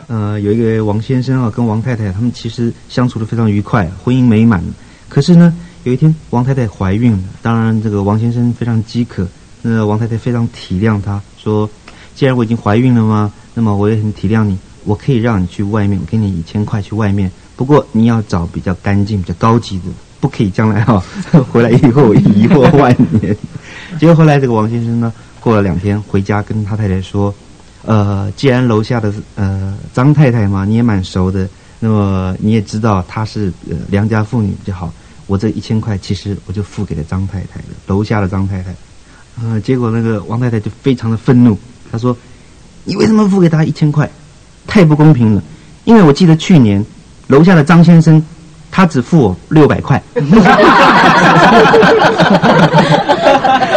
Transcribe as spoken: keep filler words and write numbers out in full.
呃，有一个王先生啊，跟王太太他们其实相处的非常愉快，婚姻美满。可是呢，有一天王太太怀孕了，当然这个王先生非常饥渴，那王太太非常体谅他，说：“既然我已经怀孕了嘛，那么我也很体谅你，我可以让你去外面，我给你一千块去外面，不过你要找比较干净、比较高级的，不可以将来哈、哦、回来以后疑惑万年。”结果后来这个王先生呢，过了两天回家跟他太太说。呃，既然楼下的呃张太太嘛，你也蛮熟的，那么你也知道她是呃良家妇女就好，我这一千块其实我就付给了张太太了，楼下的张太太。呃，结果那个王太太就非常的愤怒，她说：“你为什么付给她一千块？太不公平了！因为我记得去年楼下的张先生他只付我六百块。”